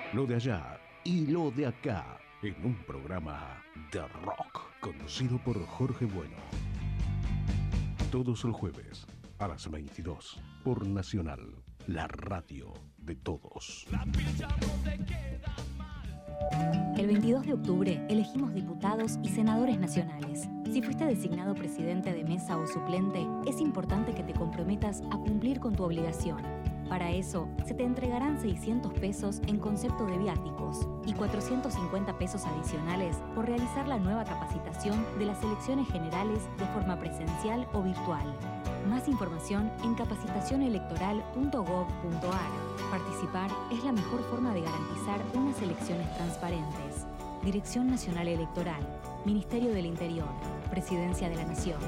lo de allá y lo de acá, en un programa de rock conducido por Jorge Bueno. Todos los jueves a las 22 por Nacional, la radio de todos. El 22 de octubre elegimos diputados y senadores nacionales. Si fuiste designado presidente de mesa o suplente, es importante que te comprometas a cumplir con tu obligación. Para eso, se te entregarán 600 pesos en concepto de viáticos y 450 pesos adicionales por realizar la nueva capacitación de las elecciones generales de forma presencial o virtual. Más información en capacitacionelectoral.gov.ar. Participar es la mejor forma de garantizar unas elecciones transparentes. Dirección Nacional Electoral, Ministerio del Interior, Presidencia de la Nación.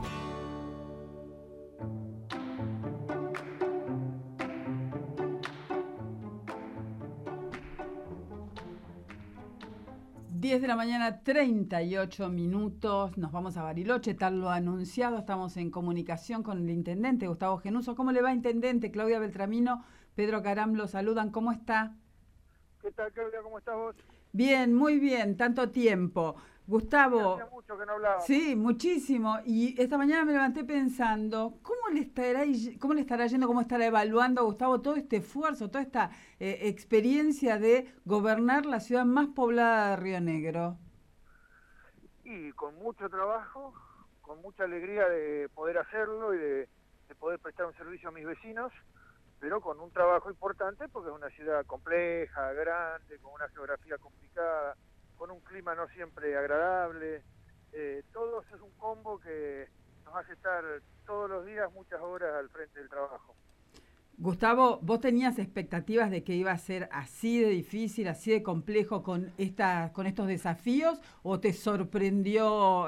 De la mañana, 38 minutos. Nos vamos a Bariloche, tal lo anunciado. Estamos en comunicación con el intendente Gustavo Genuso. ¿Cómo le va, intendente? Claudia Beltramino, Pedro Caram lo saludan. ¿Cómo está? ¿Qué tal, Claudia? ¿Cómo estás vos? Bien, muy bien. Tanto tiempo. Gustavo. Hacía mucho que no hablaba. Sí, muchísimo. Y esta mañana me levanté pensando, ¿cómo le estará yendo, cómo estará evaluando a Gustavo todo este esfuerzo, toda esta experiencia de gobernar la ciudad más poblada de Río Negro? Y con mucho trabajo, con mucha alegría de poder hacerlo y de poder prestar un servicio a mis vecinos, pero con un trabajo importante porque es una ciudad compleja, grande, con una geografía complicada, con un clima no siempre agradable. Todo eso es un combo que nos hace estar todos los días muchas horas al frente del trabajo. Gustavo, ¿vos tenías expectativas de que iba a ser así de difícil, así de complejo con estos desafíos, o te sorprendió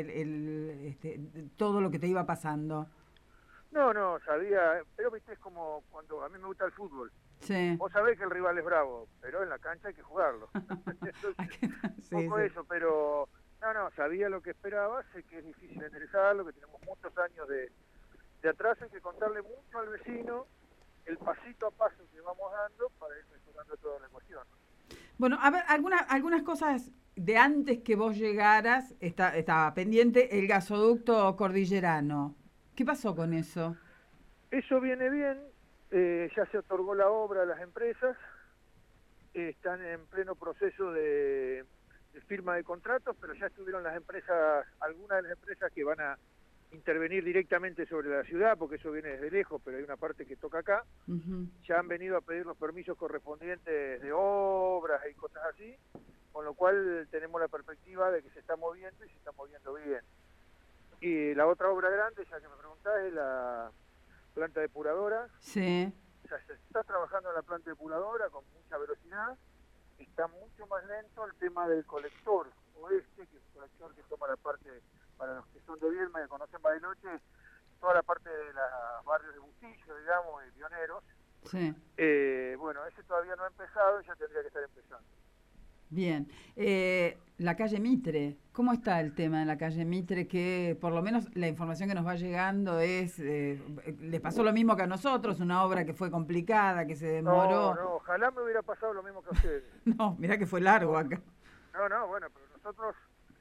todo lo que te iba pasando? No, sabía, pero viste, es como cuando a mí me gusta el fútbol. Sí. Vos sabés que el rival es bravo, pero en la cancha hay que jugarlo. Entonces, Sí, un poco sí. eso, pero no, sabía lo que esperaba, sé que es difícil enderezarlo, que tenemos muchos años de atraso, hay que contarle mucho al vecino el pasito a paso que vamos dando para ir mejorando toda la cuestión. Bueno, a ver, algunas cosas de antes que vos llegaras, estaba pendiente el gasoducto cordillerano. ¿Qué pasó con eso? Eso viene bien, ya se otorgó la obra a las empresas, están en pleno proceso de firma de contratos, pero ya estuvieron las empresas, algunas de las empresas que van a intervenir directamente sobre la ciudad, porque eso viene desde lejos, pero hay una parte que toca acá. Uh-huh. Ya han venido a pedir los permisos correspondientes de obras y cosas así, con lo cual tenemos la perspectiva de que se está moviendo y se está moviendo bien. Y la otra obra grande, ya que me preguntás, es la planta depuradora. Sí. O sea, se está trabajando en la planta depuradora con mucha velocidad. Está mucho más lento el tema del colector oeste, que es el colector que toma la parte, para los que son de Viedma y conocen Bariloche, toda la parte de los barrios de Bustillo, digamos, y Pioneros. Sí. Bueno, ese todavía no ha empezado y ya tendría que estar empezando. Bien. La calle Mitre, ¿cómo está el tema de la calle Mitre? Que por lo menos la información que nos va llegando es, les pasó lo mismo que a nosotros, una obra que fue complicada, que se demoró. No, ojalá me hubiera pasado lo mismo que a ustedes. No, mirá que fue largo acá. No, bueno, pero nosotros,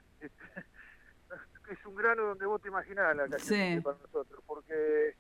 es un grano donde vos te imaginás la calle Mitre para nosotros, porque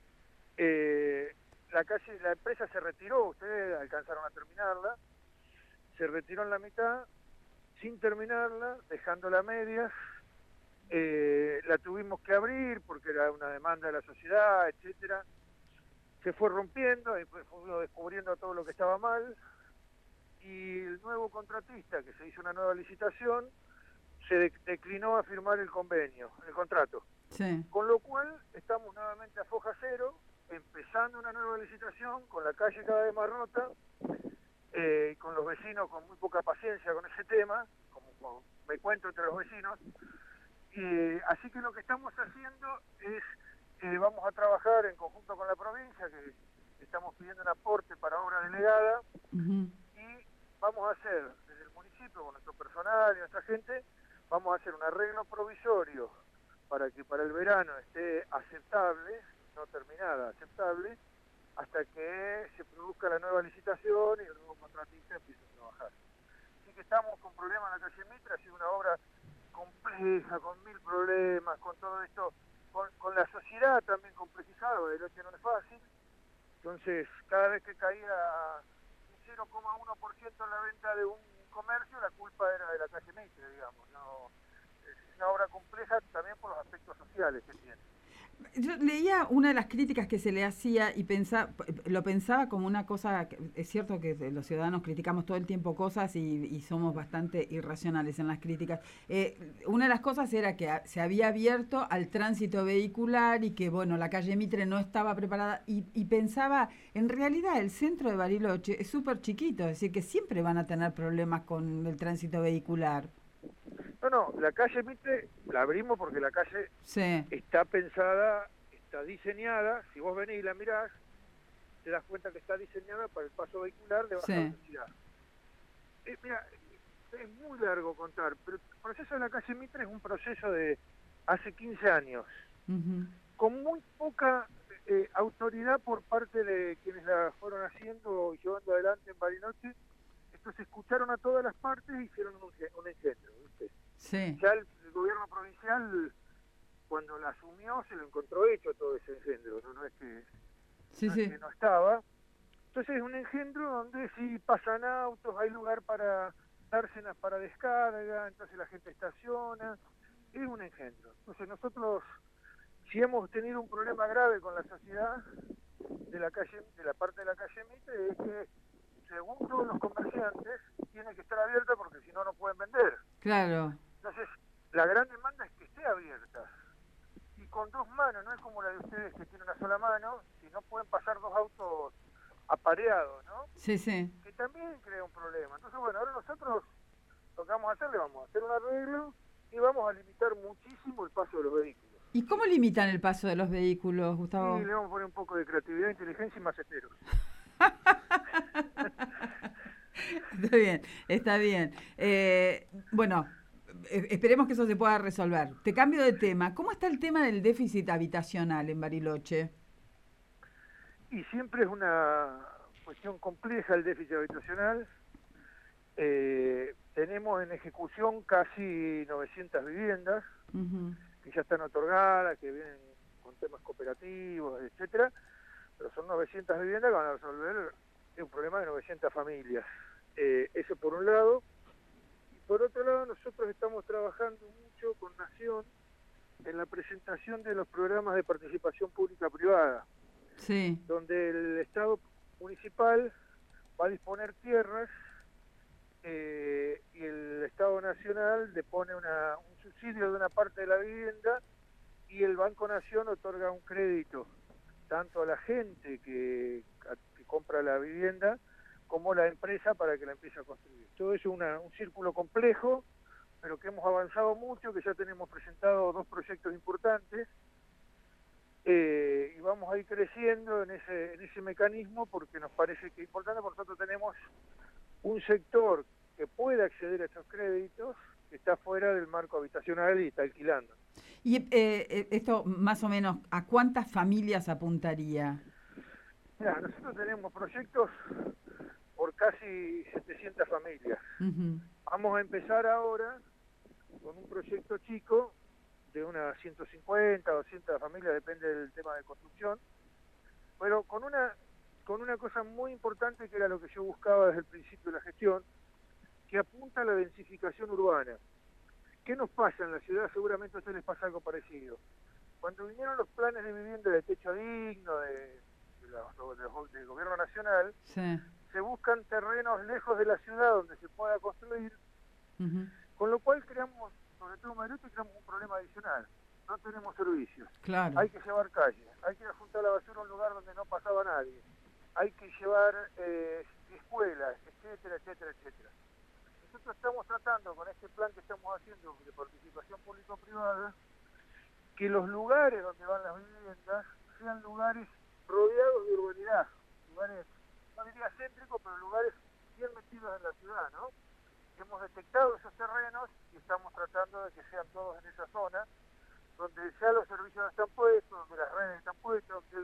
la empresa se retiró, ustedes alcanzaron a terminarla, se retiró en la mitad, sin terminarla, dejándola a medias, la tuvimos que abrir porque era una demanda de la sociedad, etcétera. Se fue rompiendo, y fuimos descubriendo todo lo que estaba mal, y el nuevo contratista, que se hizo una nueva licitación, se declinó a firmar el convenio, el contrato. Sí. Con lo cual estamos nuevamente a foja cero, empezando una nueva licitación, con la calle cada vez más rota, con los vecinos con muy poca paciencia con ese tema, como me cuento entre los vecinos. Así que lo que estamos haciendo es, vamos a trabajar en conjunto con la provincia, que estamos pidiendo un aporte para obra delegada, Uh-huh. y vamos a hacer, desde el municipio, con nuestro personal y nuestra gente, vamos a hacer un arreglo provisorio para que para el verano esté aceptable, no terminada, aceptable, hasta que se produzca la nueva licitación y el nuevo contratista empiece a trabajar. Así que estamos con problemas en la calle Mitre, ha sido una obra compleja, con 1000 problemas, con todo esto, con la sociedad también complejizada, Bariloche no es fácil. Entonces, cada vez que caía un 0,1% en la venta de un comercio, la culpa era de la calle Mitre, digamos. No, es una obra compleja también por los aspectos sociales que tiene. Yo leía una de las críticas que se le hacía y lo pensaba como una cosa, es cierto que los ciudadanos criticamos todo el tiempo cosas y somos bastante irracionales en las críticas. Una de las cosas era que se había abierto al tránsito vehicular y que, bueno, la calle Mitre no estaba preparada y pensaba, en realidad el centro de Bariloche es súper chiquito, es decir, que siempre van a tener problemas con el tránsito vehicular. No, la calle Mitre la abrimos porque la calle está pensada, está diseñada, si vos venís y la mirás, te das cuenta que está diseñada para el paso vehicular de baja velocidad. Mira, es muy largo contar, pero el proceso de la calle Mitre es un proceso de hace 15 años, con muy poca autoridad por parte de quienes la fueron haciendo y llevando adelante en Bariloche. Entonces escucharon a todas las partes y hicieron un engendro, ¿viste? Sí. Ya el gobierno provincial, cuando la asumió, se lo encontró hecho todo ese engendro, no es que que no estaba. Entonces es un engendro donde si pasan autos, hay lugar para dársenas para descarga, entonces la gente estaciona, es un engendro. Entonces nosotros, si hemos tenido un problema grave con la sociedad de la parte de la calle Mitre, es que según todos los comerciantes, tiene que estar abierta porque si no, no pueden vender. Claro. Entonces, la gran demanda es que esté abierta. Y con dos manos, no es como la de ustedes que tiene una sola mano, si no pueden pasar dos autos apareados, ¿no? Sí. Que también crea un problema. Entonces, bueno, ahora nosotros lo que vamos a hacer, le vamos a hacer un arreglo y vamos a limitar muchísimo el paso de los vehículos. ¿Y cómo limitan el paso de los vehículos, Gustavo? Sí, le vamos a poner un poco de creatividad, inteligencia y maceteros. Está bien. Bueno, esperemos que eso se pueda resolver. Te cambio de tema. ¿Cómo está el tema del déficit habitacional en Bariloche? Y siempre es una cuestión compleja el déficit habitacional. Tenemos en ejecución casi 900 viviendas que ya están otorgadas, que vienen con temas cooperativos, etcétera, pero son 900 viviendas que van a resolver un problema de 900 familias. Eso por un lado. Y por otro lado, nosotros estamos trabajando mucho con Nación en la presentación de los programas de participación pública-privada, donde el Estado municipal va a disponer tierras y el Estado nacional le pone un subsidio de una parte de la vivienda y el Banco Nación otorga un crédito tanto a la gente que compra la vivienda como la empresa para que la empiece a construir. Todo eso es un círculo complejo, pero que hemos avanzado mucho, que ya tenemos presentado 2 proyectos importantes y vamos a ir creciendo en ese mecanismo porque nos parece que es importante, porque nosotros tenemos un sector que puede acceder a estos créditos que está fuera del marco habitacional y está alquilando. ¿Y esto más o menos a cuántas familias apuntaría? Mira, nosotros tenemos proyectos por casi 700 familias. Vamos a empezar ahora con un proyecto chico de unas 150, 200 familias, depende del tema de construcción, pero con una cosa muy importante que era lo que yo buscaba desde el principio de la gestión, que apunta a la densificación urbana. ¿Qué nos pasa en la ciudad? Seguramente a ustedes les pasa algo parecido. Cuando vinieron los planes de vivienda de techo digno del gobierno nacional, se buscan terrenos lejos de la ciudad donde se pueda construir, con lo cual creamos, sobre todo en Bariloche, creamos un problema adicional. No tenemos servicios. Claro. Hay que llevar calles, hay que ir a juntar la basura a un lugar donde no pasaba nadie, hay que llevar escuelas, etcétera, etcétera, etcétera. Nosotros estamos tratando con este plan que estamos haciendo de participación público-privada que los lugares donde van las viviendas sean lugares rodeados de urbanidad, lugares, no diría céntricos, pero lugares bien metidos en la ciudad, ¿no? Hemos detectado esos terrenos y estamos tratando de que sean todos en esa zona, donde ya los servicios están puestos, donde las redes están puestas, donde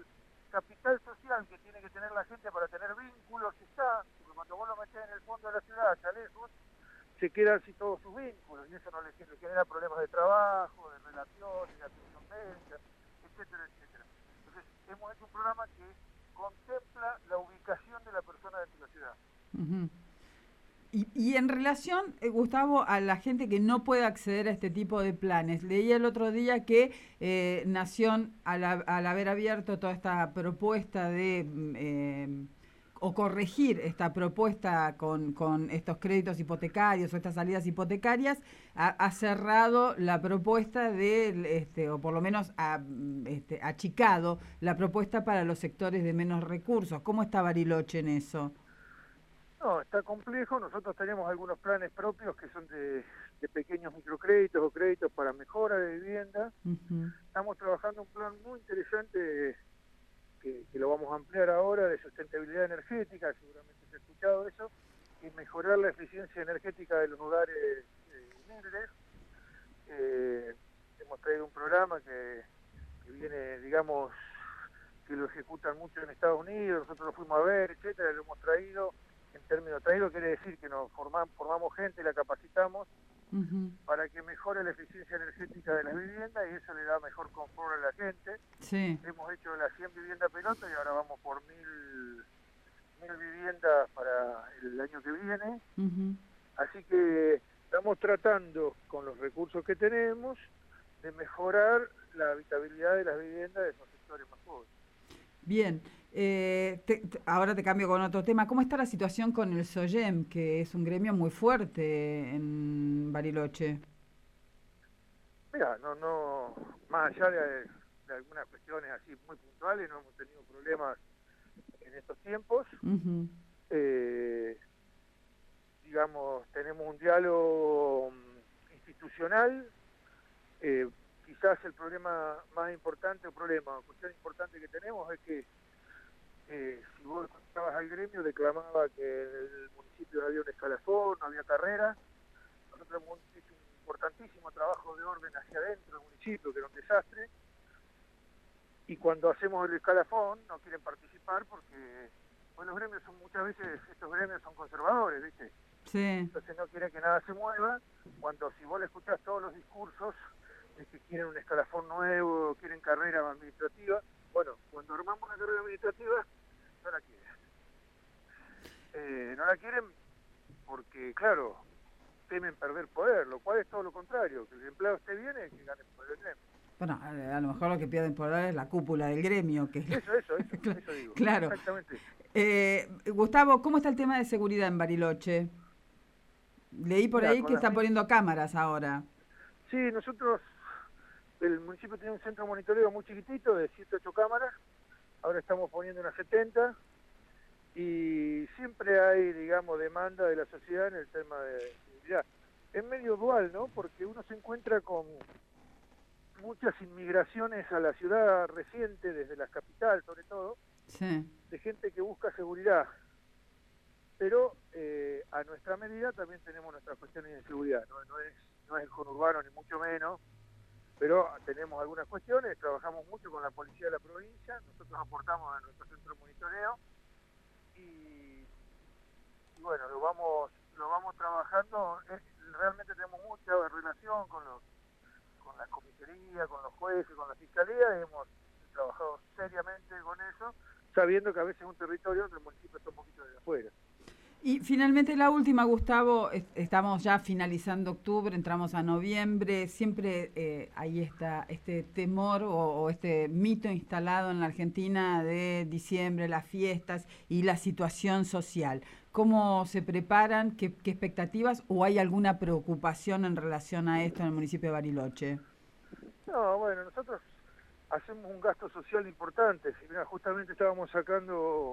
capital social que tiene que tener la gente para tener vínculos está, porque cuando vos lo metés en el fondo de la ciudad, allá lejos, se quedan sin todos sus vínculos, y eso no le genera problemas de trabajo, de relaciones, de atención médica, etcétera, etcétera. Entonces, hemos hecho un programa que contempla la ubicación de la persona dentro de la ciudad. Uh-huh. Y en relación, Gustavo, a la gente que no puede acceder a este tipo de planes, leí el otro día que Nación, al haber abierto toda esta propuesta de, o corregir esta propuesta con estos créditos hipotecarios o estas salidas hipotecarias, ha cerrado la propuesta o por lo menos ha achicado la propuesta para los sectores de menos recursos. ¿Cómo está Bariloche en eso? No, está complejo. Nosotros tenemos algunos planes propios que son de pequeños microcréditos o créditos para mejora de vivienda. Uh-huh. Estamos trabajando un plan muy interesante que lo vamos a ampliar ahora, de sustentabilidad energética, seguramente se ha escuchado eso, y mejorar la eficiencia energética de los hogares humildes. Hemos traído un programa que viene, digamos, que lo ejecutan mucho en Estados Unidos, nosotros lo fuimos a ver, etcétera, lo hemos traído. En términos traído quiere decir que nos formamos gente y la capacitamos uh-huh. para que mejore la eficiencia energética de las viviendas y eso le da mejor confort a la gente. Sí. Hemos hecho las 100 viviendas piloto y ahora vamos por 1000 viviendas para el año que viene. Uh-huh. Así que estamos tratando con los recursos que tenemos de mejorar la habitabilidad de las viviendas de esos sectores más pobres. Bien. Ahora te cambio con otro tema. ¿Cómo está la situación con el SOGEM, que es un gremio muy fuerte en Bariloche? Mira, no, más allá de algunas cuestiones así muy puntuales, no hemos tenido problemas en estos tiempos. Uh-huh. Digamos, tenemos un diálogo institucional. Quizás el problema más importante, cuestión importante que tenemos es que si vos estabas al gremio, declamaba que en el municipio no había un escalafón, no había carrera. Nosotros hemos hecho un importantísimo trabajo de orden hacia adentro del municipio, que era un desastre. Y cuando hacemos el escalafón, no quieren participar porque los gremios muchas veces estos gremios son conservadores, ¿viste? Sí. Entonces no quieren que nada se mueva. Cuando si vos le escuchás todos los discursos, es que quieren un escalafón nuevo, quieren carrera administrativa. Bueno, cuando armamos una carrera administrativa, no la quieren. No la quieren porque, claro, temen perder poder, lo cual es todo lo contrario. Que el empleado esté bien es que gane poder el gremio. Bueno, a lo mejor lo que pierden poder es la cúpula del gremio. Que Eso digo. Claro. Exactamente. Gustavo, ¿cómo está el tema de seguridad en Bariloche? Leí por ahí que están poniendo cámaras ahora. Sí, nosotros, el municipio tiene un centro de monitoreo muy chiquitito de 7-8 cámaras. Ahora estamos poniendo unas 70 y siempre hay, digamos, demanda de la sociedad en el tema de seguridad. Es medio dual, ¿no? Porque uno se encuentra con muchas inmigraciones a la ciudad reciente, desde la capital sobre todo, sí. de gente que busca seguridad. Pero a nuestra medida también tenemos nuestras cuestiones de seguridad. No es el conurbano ni mucho menos, pero tenemos algunas cuestiones, trabajamos mucho con la policía de la provincia, nosotros aportamos a nuestro centro de monitoreo y bueno, lo vamos trabajando. Realmente tenemos mucha relación con la comisaría, con los jueces, con la fiscalía, y hemos trabajado seriamente con eso, sabiendo que a veces un territorio del municipio está un poquito de afuera. Y finalmente la última, Gustavo, estamos ya finalizando octubre, entramos a noviembre, siempre ahí está este temor o este mito instalado en la Argentina de diciembre, las fiestas y la situación social. ¿Cómo se preparan? ¿Qué expectativas? ¿O hay alguna preocupación en relación a esto en el municipio de Bariloche? No, bueno, nosotros hacemos un gasto social importante. Mira, justamente estábamos sacando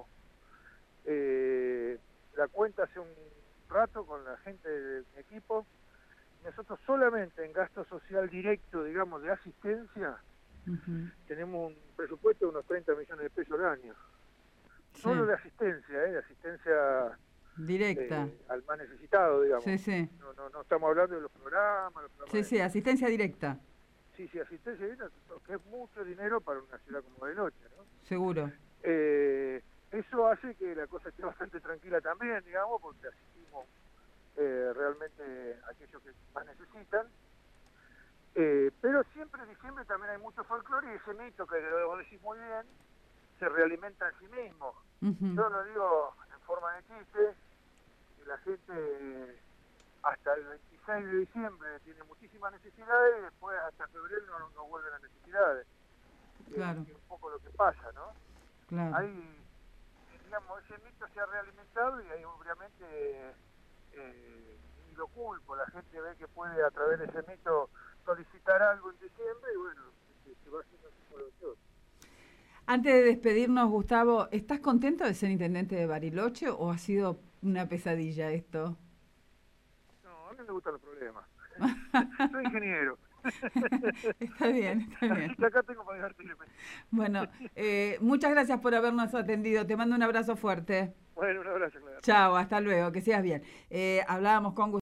la cuenta hace un rato con la gente de mi equipo. Nosotros solamente en gasto social directo, digamos, de asistencia, uh-huh, tenemos un presupuesto de unos 30 millones de pesos al año. Sí. Solo de asistencia, de asistencia directa al más necesitado, digamos. Sí, sí. No estamos hablando de los programas. Sí, asistencia directa. Sí, asistencia directa, que es mucho dinero para una ciudad como Bariloche, ¿no? Seguro. Eso hace que la cosa esté bastante tranquila también, digamos, porque asistimos realmente a aquellos que más necesitan. Pero siempre en diciembre también hay mucho folclore y ese mito que vos decís muy bien se realimenta en sí mismo. Yo lo digo en forma de chiste, que la gente hasta el 26 de diciembre tiene muchísimas necesidades y después hasta febrero no vuelven las necesidades. Claro. Es un poco lo que pasa, ¿no? Claro. Ahí, digamos, ese mito se ha realimentado y ahí obviamente ni lo culpo, la gente ve que puede a través de ese mito solicitar algo en diciembre y bueno, se va haciendo como lo otro. Antes de despedirnos, Gustavo, ¿estás contento de ser intendente de Bariloche o ha sido una pesadilla esto? No, a mí me gustan los problemas. Soy ingeniero. Está bien, está bien. Así que acá tengo para divertirme. Bueno, muchas gracias por habernos atendido. Te mando un abrazo fuerte. Bueno, un abrazo, Clara. Chao, hasta luego, que seas bien. Hablábamos con